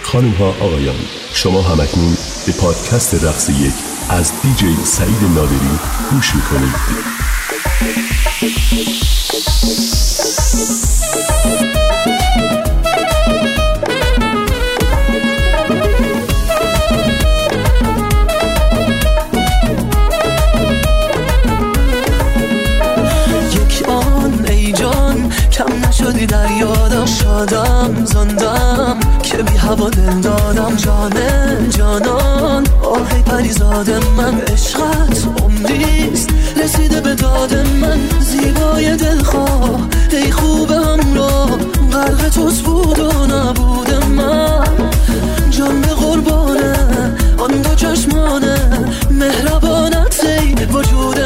خانم ها آقایان، شما همکنون به پادکست رقص یک از دیجی سعید نادری گوش میکنید. کم نشدی در یادم، شادم زندم که بی هوا دل دادم. جانه جانان آهی پریزاد من، عشقت عمریست رسیده به داد من. زیبای دلخواه ای خوب همراه، قلب توست بود و نبود من. جان به قربانه آن دو چشمانه، مهربانت ای وجود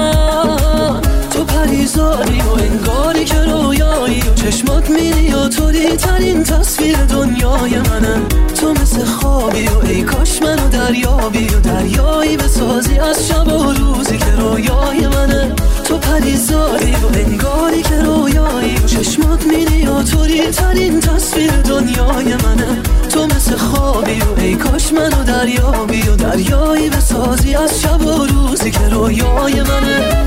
من. تو پریزادی و انگاری که رویایی و چشمات میری و توری ترین تصویر دنیای منه. تو مثل خوابی و ای کاش منو دریابی و دریایی بسازی از شب و روزی که رویای منه. تو پریزادی و انگاری که رویایی و چشمات میری و توری ترین تصویر دنیای منه. تو مثل خوابی و ای کاش منو دریابی و دریایی بسازی از شب و روزی که رویای منه.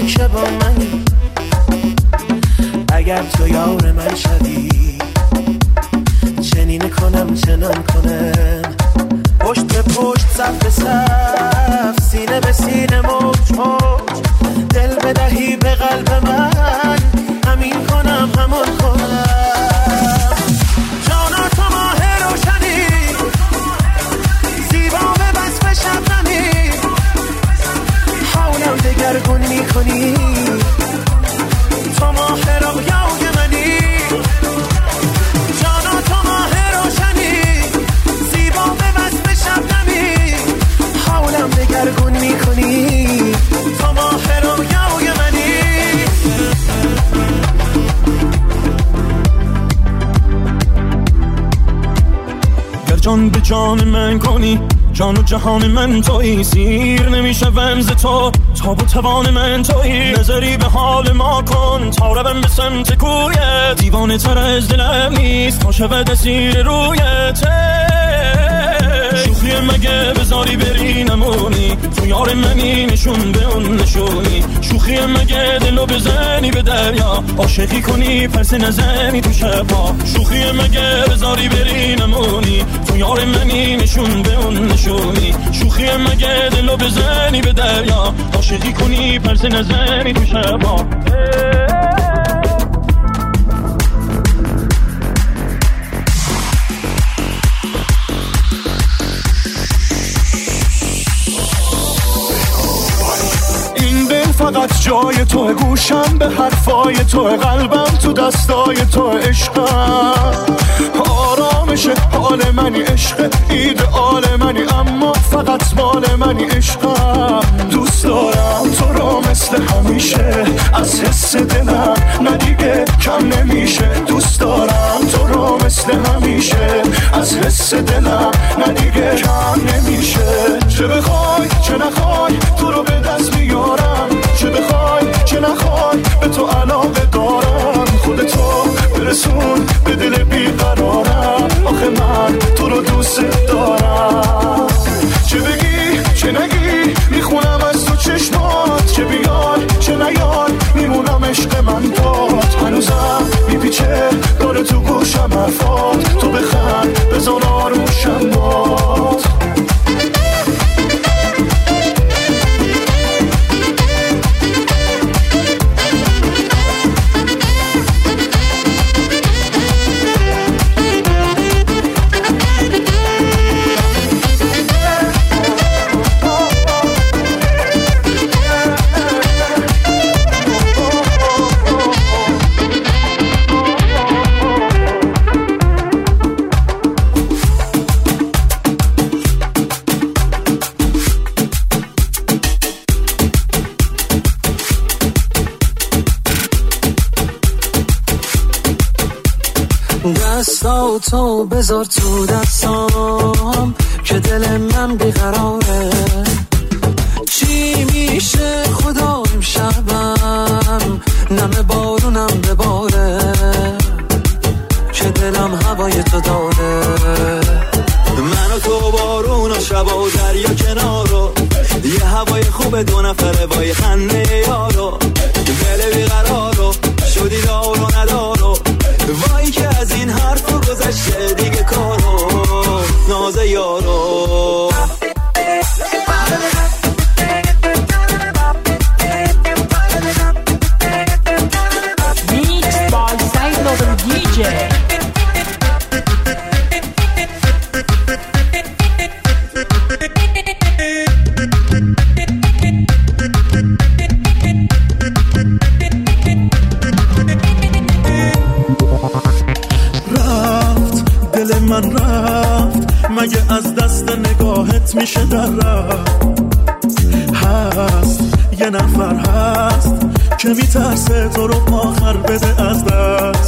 اگر تو یار من شدی کنم چنان کنم، پشت به پشت صف به صف، سینه به سینه موج موج، دل بدهی به قلب من، همین کنم همون کنم. جانا تو ماه روشنی، زیبا به وصف شبنمی، حالم دگرگون میکنی، تو ماه رویای منی. جانا تو ماه روشنی، زیبا به وصف شبنمی، حالم دگرگون میکنی، تو ماه رویای منی. گر جان به جان من کنی، جان و جهان من تویی، سیر نمیشوم ز تو، تاب و توان من تویی. نظری به حال ما کن تا روم به سمت کویت، دیوانه تر از دلم نیست تا شود اسیر رویت. شوخی مگه بذاری بری نمونی، تو یار منی نشون به اون نشونی. شوخی مگه دلو بزنی به دریا، عاشقی کنی پرس نزنی تو شبا. شوخی مگه بذاری بری نمونی، تو یار منی نشون به اون نشونی. شوخی مگه دلو بزنی به دریا، عاشقی کنی پرس نزنی تو شبا. فقط جای تو، گوشم به حرفای تو، قلبم تو دستای تو. عشقم آرامش حال منی، عشق ایدئال منی، اما فقط مال منی. عشقم دوست دارم تو رو مثل همیشه، از حس دلم ندیگه کم نمیشه. دوست دارم تو رو مثل همیشه، از حس دلم ندیگه کم نمیشه. چه بخوای چه نخوای تو رو به دست میارم، چه بخوای چه نخوای به تو علاقه دارم. خودتو برسون به دل بیقرارم، آخه من تو رو دوست دارم. چه بگی چه نگی میخونم از تو چشمات، چه بیاد چه نیاد میمونم عشق من داد. هنوزم میپیچه داره تو گوشم حرفات، تو بخند بزن آروشم باد. تو بذار تو دستام که دل من بیقراره. چی میشه خدا امشبم، نم بارونم بباره، که دلم هوای تو داره. من و تو بارون و شب و دریا کنارو، یه هوای خوب دو نفره با یه خنده یارو. دل بیقرارو شدی دار و ندارو، وای که از این حرفو گذشته دیگه کارو. ناز یارو Mixed by Side Lover DJ. من رفت مگه از دست نگاهت میشه در رفت. هست یه نفر هست که میترسه تو رو آخر بده از دست.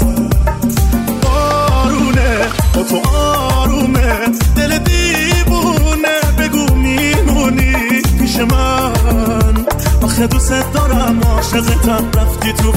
بارونه با تو آرومه، دل دیوونه، بگو میمونی پیش من. آخه دوست دارم، عاشقتم، رفتی تو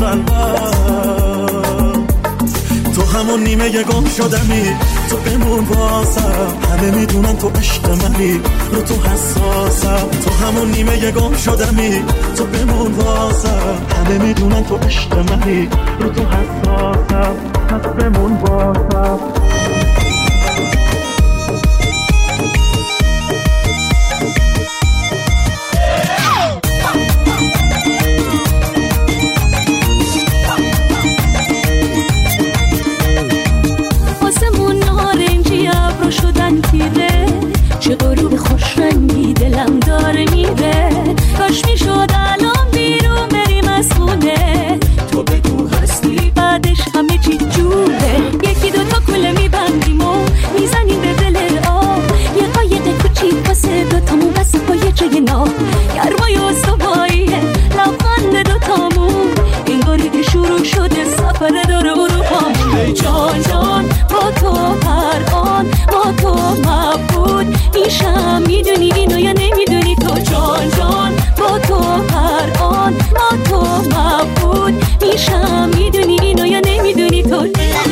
قلبم. تو همون نیمه گم شدمی، تو بمون واسم. همه میدونن تو عشق منی، رو تو حساسم. تو همون نیمه گم شدمی، تو بمون واسم. همه میدونن تو عشق منی، رو تو حساسم. پس بمون واسم. شروع شده سفر دور اروپا. جان جان با تو هر آن با تو مبهوت میشم، میدونی اینو یا نمیدونی تو؟ جان جان با تو هر آن با تو مبهوت میشم، میدونی اینو یا نمیدونی تو؟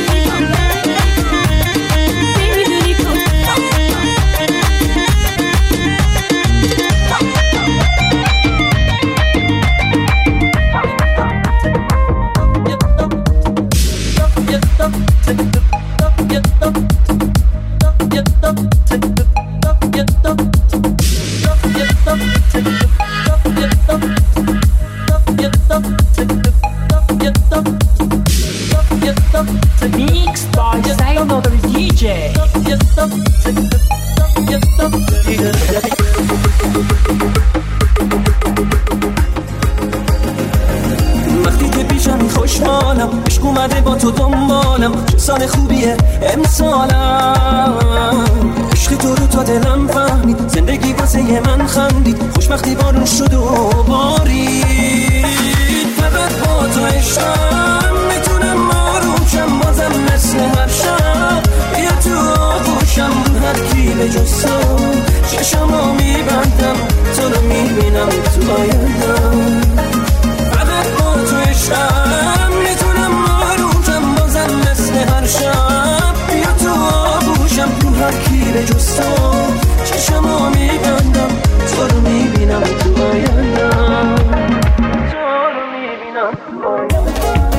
Mixed by Sound of the DJ. وقتی که پیشم خوشحالم، عشق اومده با تو دنبالم، چه سال خوبیه امسالم. عشق تو رو تا دلم فهمید، زندگی واسه من خندید، خوشبختی بارون شد و بارید. فقط با تو عشقم میتونم آرومشم، بازم مثل هر شب بیا تو آغوشم، رو هر کی به جز تو چشمو میبندم، تو رو میبینم تو آیندم. فقط با تو عشقم میتونم آرومشم، بازم مثل هر شب بیا تو آغوشم، رو هر کی به جز تو چشمو میبندم، تو رو میبینم تو آیندم، تو رو میبینم تو آیندم.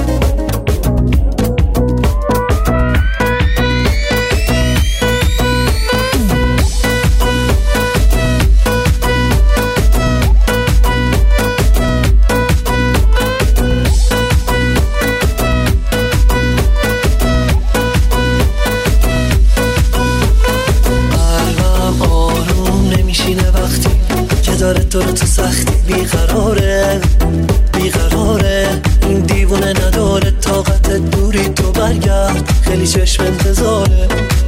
تو رو تو سختی بیقراره این دیوونه نداره طاقت دوری، تو برگرد خیلی چشم انتظاره.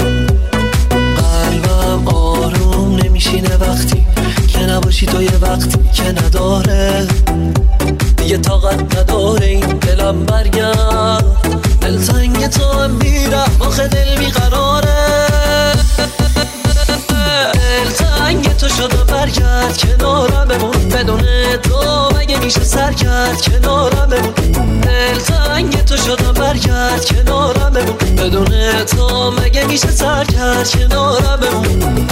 قلبم آروم نمیشینه وقتی که نباشی تو، یه وقتی که نداره دیگه طاقت نداره این دلم برگرد. دلتنگ تو هم میرم آخه دل بیقراره، دلتنگ تو شد و برگرد کنارم بمون، بدون تو مگه میشه سر کرد کنارم بمون. دلتنگ تو شد و برگرد کنارم بمون، بدون تو مگه میشه سر کرد کنارم بمون.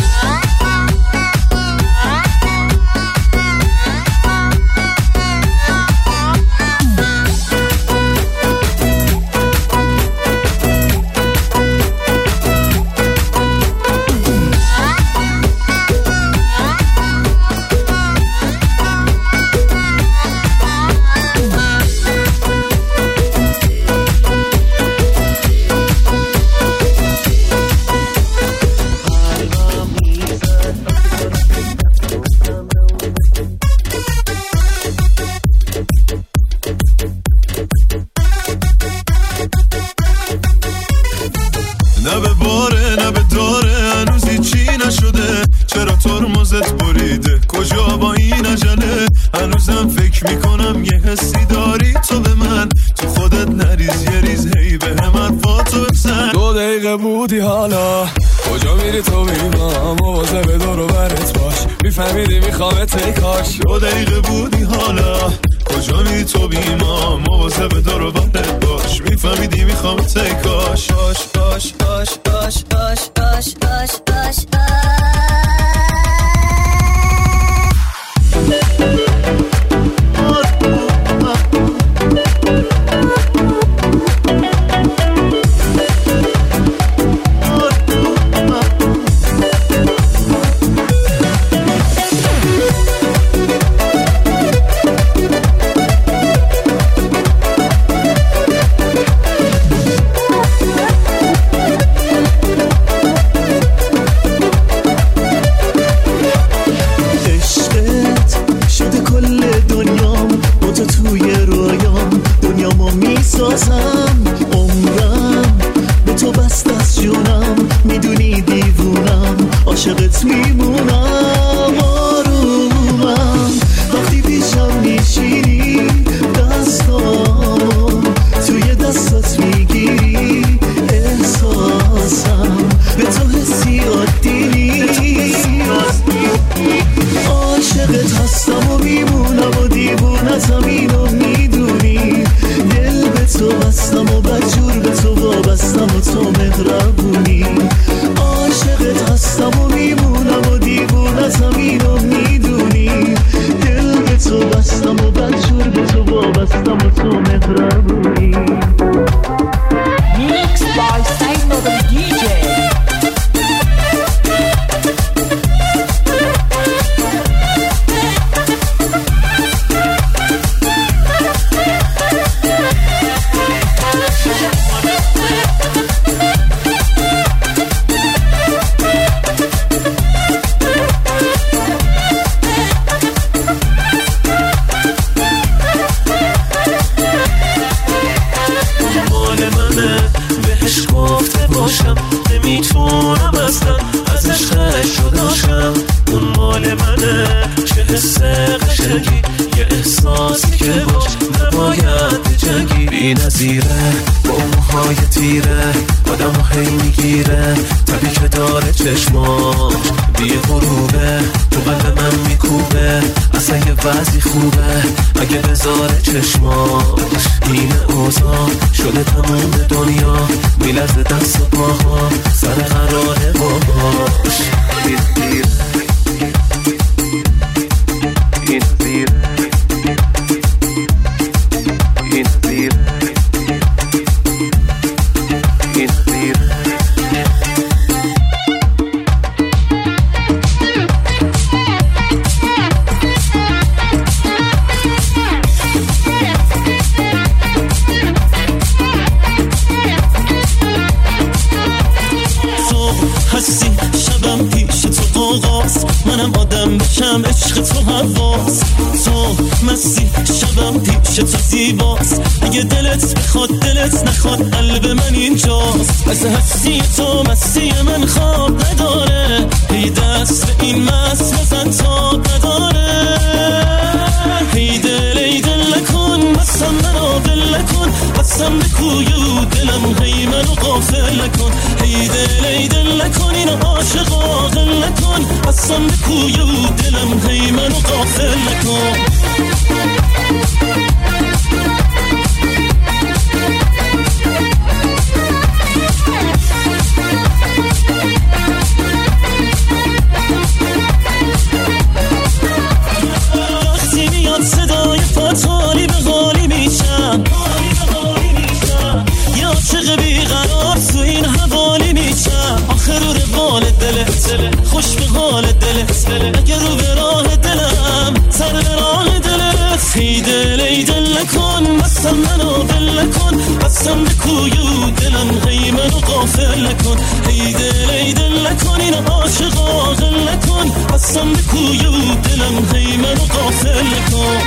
نه به باره نه به داره هنوزی چی نشده، چرا ترمزت بریده کجا با این عجله؟ هنوزم فکر میکنم یه حسی داری تو به من، تو خودت نریز یه ریز هی به هم حرفاتو بزن. 2 دقیقه بودی حالا کجا میری تو بیمام، مواظب به دور و برت باش، میفهمیدی میخوامت ای کاش. 2 دقیقه بودی حالا کجا میری تو بیمام، مواظب به دور و برت باش، میفهمیدی میخوامت ای کاش. باش باش باش باش باش باش باش عاشقت میمونم آرومم وقتی پیشم میشینی دستام بستم و بدجور به تو وابستم و تو مهربونی عاشقت هستم و میمونم و دیوونتم اینو میدونی دل به تو بستم و بدجور به تو وابستم و تو مهربونی Mixed by Saino the DJ. نمیتونم اصلا از عشقش جداشم اون مال منه چه حس قشنگی یه احساسی که باش نباید بجنگی بی نظیره با موهای تیره آدم هی میگیره تبی که داره چشماش بی غروبه تو قلب من میکوبه اصلا یه وضعی خوبه اگه بذاره چشماش این اوضاع شده تمام دنیا میلرزه دست و پاها سر قراره باهاش این زیره این زیره این زیره این زیره هستی شبم پیش تو آغاز منم آدم بشم عشق تو حواس تو مستی شبم پیش تو زیباست اگه دلت بخواد دلت نخواد قلب من اینجاست از هستی تو مستی من خواب نداره هی دست به این مست بزن تا نداره هی دل نکن بستم منو دل نکن بستم به کویو دلم هی منو غافل نکن هی دل نکن اینو عاشق عاقل نکن بستم به کویو دلم هی منو غافل نکن وقتی میاد صدای پاتالی به غالی میشم یه عاشق بیقرار تو این حوالی میشم آخر رو روال دلت خوش به حال دلت اگه رو به راه دلم سر به راه دلت ای دل نکن بستم منو دل نکن بستم به کویو دلم هی منو غافل نکن ای دل نکن این عاشق عاقل نکن بستم به کویو دلم هی منو غافل نکن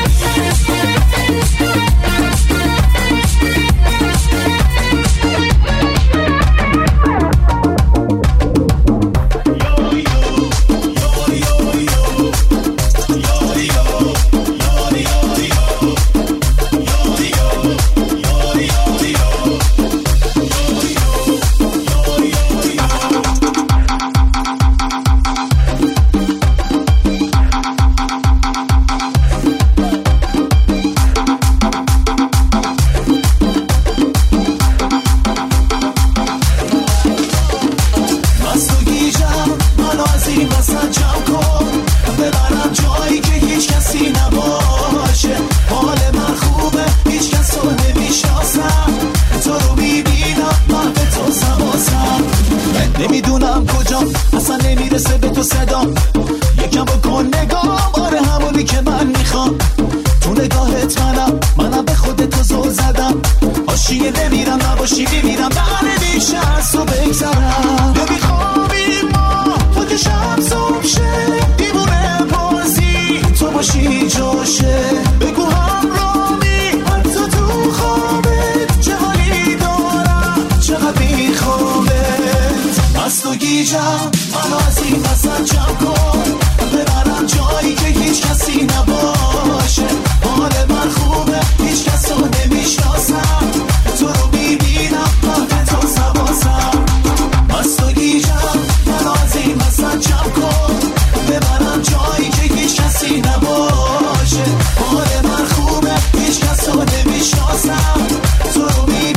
نمیدونم کجا اصلا نمیرسه به تو صدام یکم بکن نگاه آره همونی که من میخوام تو نگاهت منم به خودت تو زل زدم آشیه نمیرم نباشی میمیرم بره میشه از تو بگذرم نمیخوابیم ما خود شب صبح شه دیوونه بازی تو باشی جاشه بگو همرامی حتی تو خوابت چه حالی دارم چقدر میخوابت از تو گیجم منو از این وسط جمع کن ببرم جایی که هیچ کسی نباشه حال من خوبه هیچ کس رو نمیشناسم تو رو میبینم من تو سواسم از تو گیجم منو از این وسط جمع کن ببرم جایی که هیچ کسی نباشه حال من خوبه هیچ کس رو نمیشناسم تو رو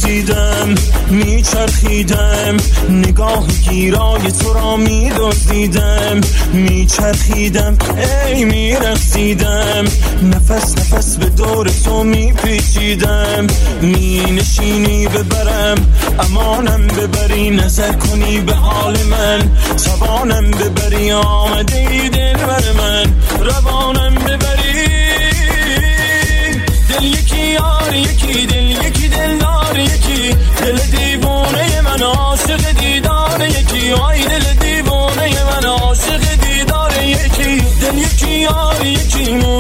میدزدیدم میچرخیدم نگاه گیرای تو را میدزدیدم میچرخیدم ای میرقصیدم نفس نفس به دور تو میپیچیدم مینشینی ببرم امانم ببری نظر کنی به حال من توانم ببری آمده ای دل بر من روانم ببری دل یکی یار یکی دل یکی دل دار یکی دل دیوانه من عاشق دیدار یکی آی دل دیوانه من عاشق دیدار یکی دل یکی یار یکی